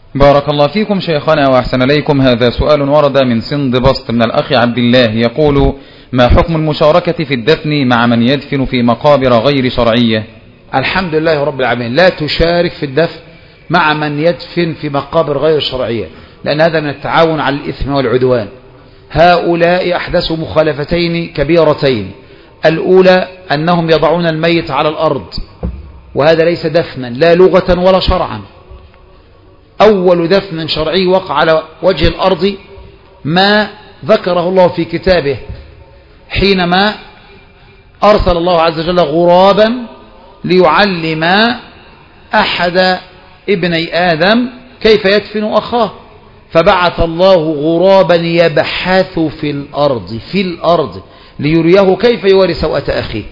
بارك الله فيكم شيخنا وأحسن إليكم. هذا سؤال ورد من سند بسط من الأخ عبد الله يقول: ما حكم المشاركة في الدفن مع من يدفن في مقابر غير شرعية؟ الحمد لله رب العالمين، لا تشارك في الدفن مع من يدفن في مقابر غير شرعية، لأن هذا من التعاون على الإثم والعدوان. هؤلاء أحدثوا مخالفتين كبيرتين. الأولى أنهم يضعون الميت على الأرض، وهذا ليس دفنا لا لغة ولا شرعا. أول دفن شرعي وقع على وجه الأرض ما ذكره الله في كتابه حينما أرسل الله عز وجل غرابا ليعلم أحد ابني آدم كيف يدفن أخاه، فبعث الله غرابا يبحث في الأرض ليريه كيف يواري سوءة أخيه.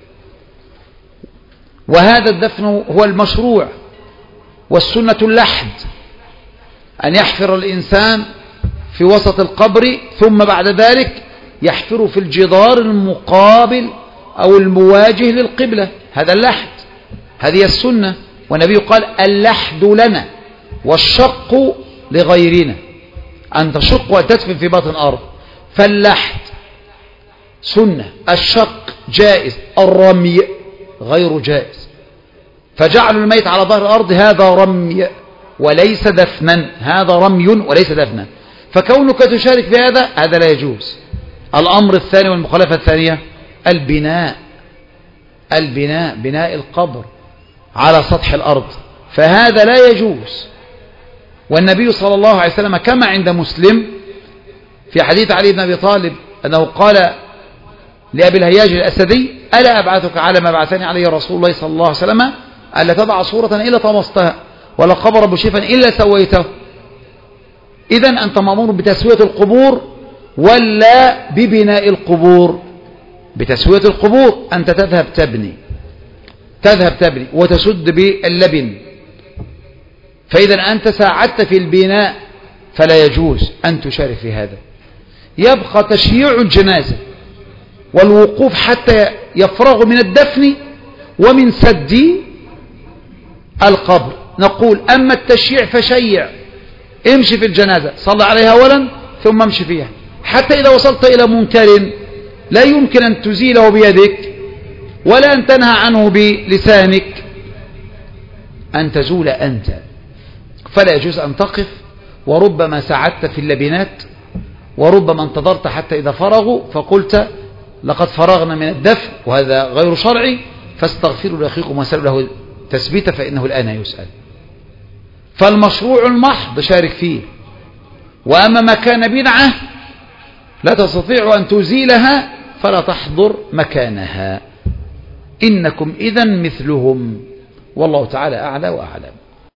وهذا الدفن هو المشروع، والسنة اللحد، أن يحفر الإنسان في وسط القبر ثم بعد ذلك يحفر في الجدار المقابل أو المواجه للقبلة، هذا اللحد، هذه السنة. والنبي قال: اللحد لنا والشق لغيرنا، أن تشق وتدفن في باطن الأرض، فاللحد سنة، الشق جائز، الرمي غير جائز. فجعل الميت على ظهر الأرض هذا رمي وليس دفنا، هذا رمي وليس دفنا، فكونك تشارك في هذا لا يجوز. الأمر الثاني والمخالفة الثانية بناء القبر على سطح الأرض، فهذا لا يجوز. والنبي صلى الله عليه وسلم كما عند مسلم في حديث علي بن أبي طالب أنه قال لأبي الهياج الأسدي: ألا أبعثك على ما بعثني عليه رسول الله صلى الله عليه وسلم، ألا تضع صورة إلا طمستها ولا قبر بشيفا إلا سويته. إذن أنت مأمور بتسوية القبور ولا ببناء القبور؟ بتسوية القبور. أنت تذهب تبني وتسد باللبن، فإذا أنت ساعدت في البناء فلا يجوز أن تشارك في هذا. يبقى تشييع الجنازة والوقوف حتى يفرغ من الدفن ومن سد القبر. نقول: أما التشييع فشيع، امشي في الجنازة، صلى عليها أولا ثم امشي فيها، حتى إذا وصلت إلى منكر لا يمكن أن تزيله بيدك ولا أن تنهى عنه بلسانك، أن تزول أنت، فلا يجوز أن تقف. وربما ساعدت في اللبنات، وربما انتظرت حتى إذا فرغوا فقلت: لقد فرغنا من الدفن، وهذا غير شرعي، فاستغفروا لأخيكم وسألوا له تثبيتا فإنه الآن يسأل. فالمشروع المحض شارك فيه، وأما ما كان بدعة لا تستطيع أن تزيلها فلا تحضر مكانها، إنكم إذن مثلهم، والله تعالى أعلى وأعلم.